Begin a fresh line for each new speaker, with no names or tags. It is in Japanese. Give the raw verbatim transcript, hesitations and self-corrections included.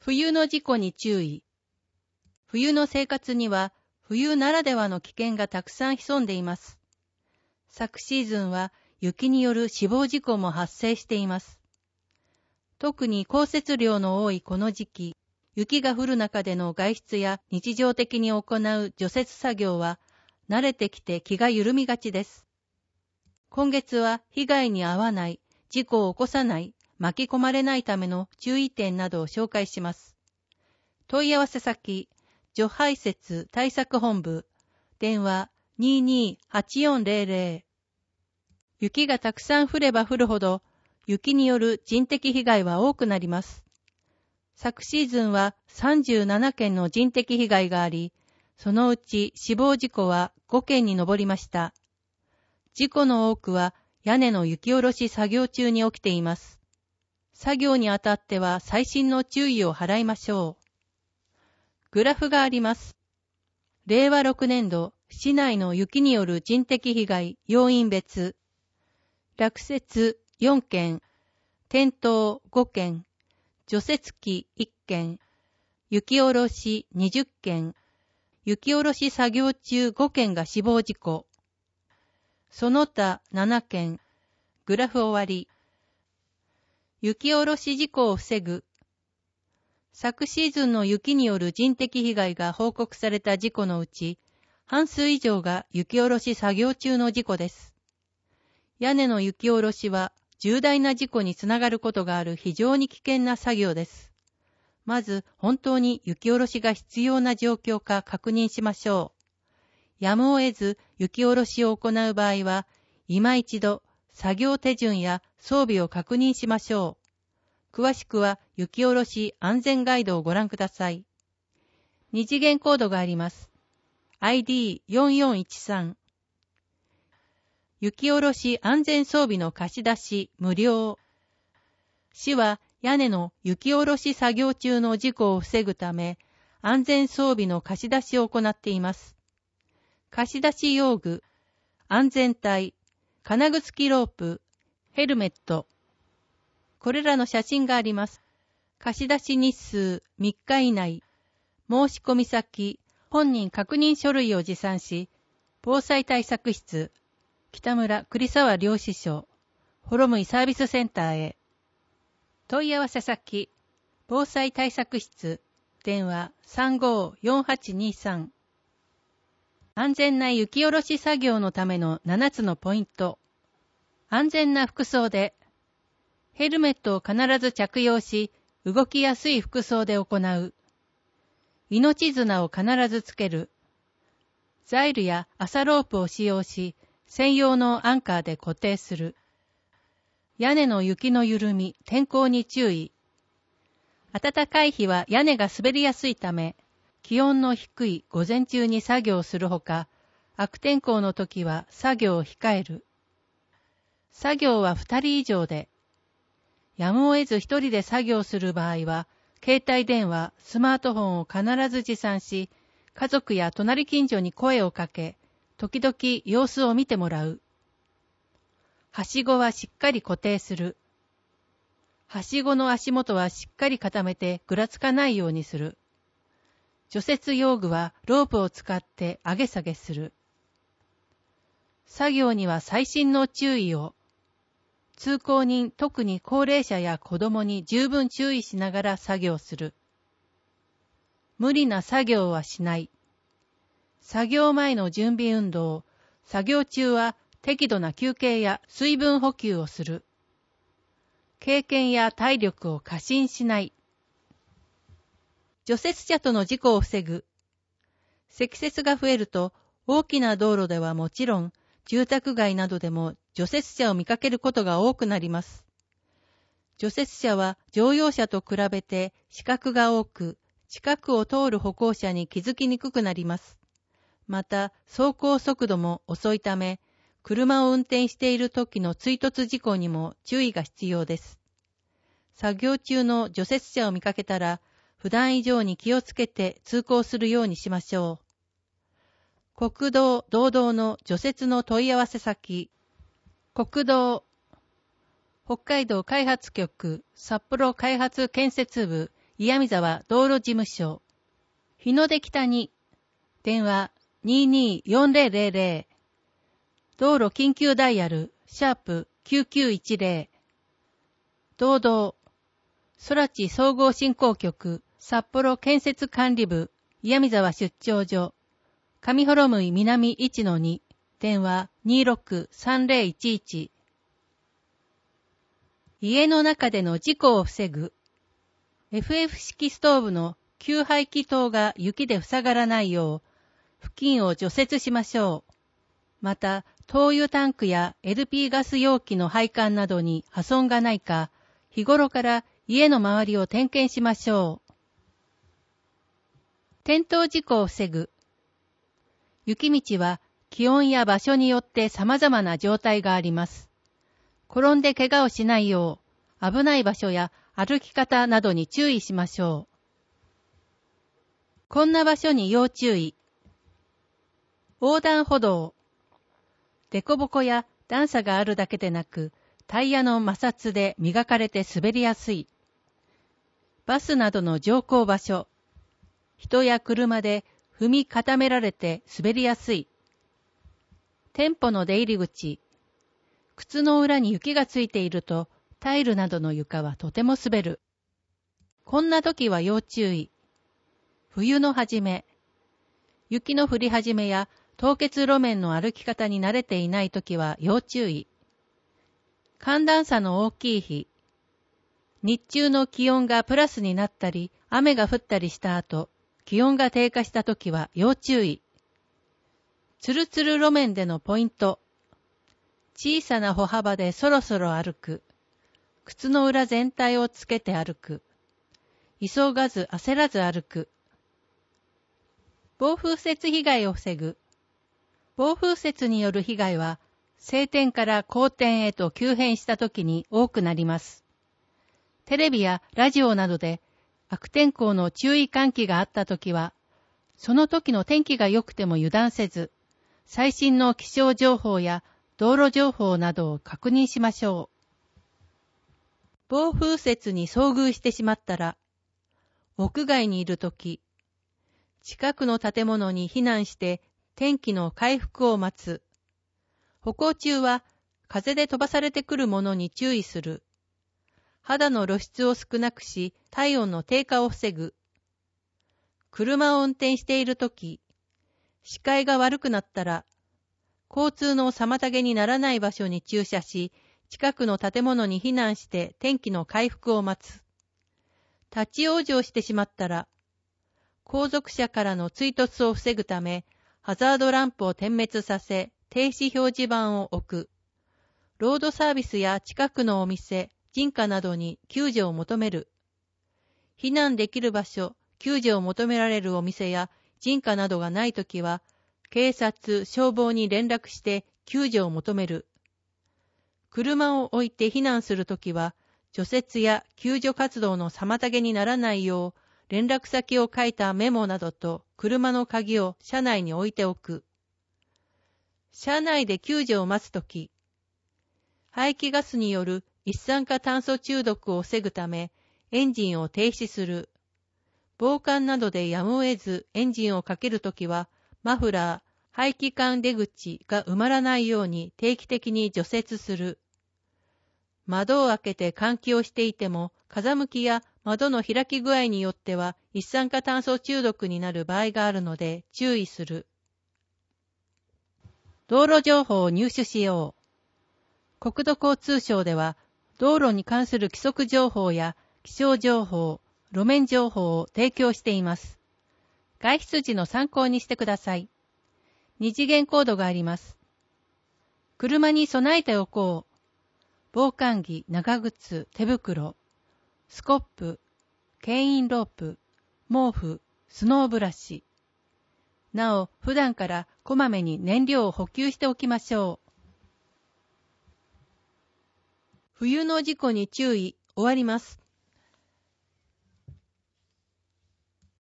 冬の事故に注意。冬の生活には冬ならではの危険がたくさん潜んでいます。昨シーズンは雪による死亡事故も発生しています。特に降雪量の多いこの時期、雪が降る中での外出や日常的に行う除雪作業は慣れてきて気が緩みがちです。今月は被害に遭わない、事故を起こさない、巻き込まれないための注意点などを紹介します。問い合わせ先、除排雪対策本部、電話 にーにーはちよんゼロゼロ。雪がたくさん降れば降るほど、雪による人的被害は多くなります。昨シーズンはさんじゅうななけんの人的被害があり、そのうち死亡事故はごけんに上りました。事故の多くは屋根の雪下ろし作業中に起きています。作業にあたっては細心の注意を払いましょう。グラフがあります。れいわろくねんど、市内の雪による人的被害要因別。落雪よんけん、転倒ごけん、除雪機いっけん、雪下ろしにじゅっけん、雪下ろし作業中ごけんが死亡事故。その他ななけん、グラフ終わり。雪下ろし事故を防ぐ。昨シーズンの雪による人的被害が報告された事故のうち、半数以上が雪下ろし作業中の事故です。屋根の雪下ろしは重大な事故につながることがある非常に危険な作業です。まず本当に雪下ろしが必要な状況か確認しましょう。やむを得ず雪下ろしを行う場合は、今一度作業手順や装備を確認しましょう。詳しくは雪下ろし安全ガイドをご覧ください。二次元コードがあります。アイディーよんよんいちさん。雪下ろし安全装備の貸し出し無料。市は屋根の雪下ろし作業中の事故を防ぐため、安全装備の貸し出しを行っています。貸し出し用具、安全帯、金具付きロープ、ヘルメット。これらの写真があります。貸し出し日数みっか以内、申し込み先、本人確認書類を持参し、防災対策室、北村栗沢漁師所、ホロムイサービスセンターへ。問い合わせ先、防災対策室、電話 さんごーよんはちにさん。安全な雪下ろし作業のためのななつのポイント。安全な服装で、ヘルメットを必ず着用し、動きやすい服装で行う。命綱を必ずつける。ザイルや麻ロープを使用し、専用のアンカーで固定する。屋根の雪の緩み、天候に注意。暖かい日は屋根が滑りやすいため、気温の低い午前中に作業するほか、悪天候の時は作業を控える。作業はふたり以上で、やむを得ずひとりで作業する場合は、携帯電話、スマートフォンを必ず持参し、家族や隣近所に声をかけ、時々様子を見てもらう。はしごはしっかり固定する。はしごの足元はしっかり固めてぐらつかないようにする。除雪用具はロープを使って上げ下げする。作業には細心の注意を。通行人、特に高齢者や子供に十分注意しながら作業する。無理な作業はしない。作業前の準備運動、作業中は適度な休憩や水分補給をする。経験や体力を過信しない。除雪車との事故を防ぐ。積雪が増えると大きな道路ではもちろん住宅街などでも除雪車を見かけることが多くなります。除雪車は乗用車と比べて死角が多く、近くを通る歩行者に気づきにくくなります。また、走行速度も遅いため、車を運転している時の追突事故にも注意が必要です。作業中の除雪車を見かけたら、普段以上に気をつけて通行するようにしましょう。国道、道道の除雪の問い合わせ先。国道、北海道開発局、札幌開発建設部、 岩見沢道路事務所。日の出北に。電話 にーにーよんぜろぜろぜろ。道路緊急ダイヤル、シャープきゅうきゅういちぜろ。道道。空知総合振興局、札幌建設管理部、岩見沢出張所。上幌向南 いちのに。電話 にーろくさんぜろいちいち。家の中での事故を防ぐ。エフエフ 式ストーブの給排気筒が雪で塞がらないよう、付近を除雪しましょう。また、灯油タンクや エルピー ガス容器の配管などに破損がないか、日頃から家の周りを点検しましょう。転倒事故を防ぐ。雪道は気温や場所によって様々な状態があります。転んで怪我をしないよう、危ない場所や歩き方などに注意しましょう。こんな場所に要注意。横断歩道。凸凹や段差があるだけでなく、タイヤの摩擦で磨かれて滑りやすい。バスなどの乗降場所。人や車で踏み固められて滑りやすい。店舗の出入り口。靴の裏に雪がついていると、タイルなどの床はとても滑る。こんな時は要注意。冬の初め。雪の降り始めや凍結路面の歩き方に慣れていない時は要注意。寒暖差の大きい日。日中の気温がプラスになったり、雨が降ったりした後、気温が低下した時は要注意。つるつる路面でのポイント。小さな歩幅でそろそろ歩く。靴の裏全体をつけて歩く。急がず焦らず歩く。暴風雪被害を防ぐ。暴風雪による被害は、晴天から好天へと急変した時に多くなります。テレビやラジオなどで悪天候の注意喚起があった時は、その時の天気が良くても油断せず、最新の気象情報や道路情報などを確認しましょう。暴風雪に遭遇してしまったら、屋外にいるとき、近くの建物に避難して天気の回復を待つ。歩行中は風で飛ばされてくるものに注意する。肌の露出を少なくし、体温の低下を防ぐ。車を運転しているとき、視界が悪くなったら、交通の妨げにならない場所に駐車し、近くの建物に避難して天気の回復を待つ。立ち往生してしまったら、後続車からの追突を防ぐため、ハザードランプを点滅させ、停止表示板を置く。ロードサービスや近くのお店、人家などに救助を求める。避難できる場所、救助を求められるお店や人家などがないときは、警察、消防に連絡して救助を求める。車を置いて避難するときは、除雪や救助活動の妨げにならないよう、連絡先を書いたメモなどと車の鍵を車内に置いておく。車内で救助を待つとき、排気ガスによる一酸化炭素中毒を防ぐため、エンジンを停止する。防寒などでやむを得ずエンジンをかけるときは、マフラー、排気管出口が埋まらないように定期的に除雪する。窓を開けて換気をしていても、風向きや窓の開き具合によっては一酸化炭素中毒になる場合があるので注意する。道路情報を入手しよう。国土交通省では、道路に関する規則情報や気象情報、路面情報を提供しています。外出時の参考にしてください。二次元コードがあります。車に備えておこう。防寒着、長靴、手袋、スコップ、牽引ロープ、毛布、スノーブラシ。なお、普段からこまめに燃料を補給しておきましょう。冬の事故に注意、終わります。